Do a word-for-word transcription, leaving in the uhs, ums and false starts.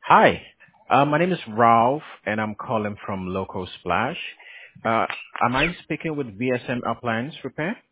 Hi, uh, my name is Ralph, and I'm calling from Local Splash. Uh, am I speaking with V S M Appliance Repair?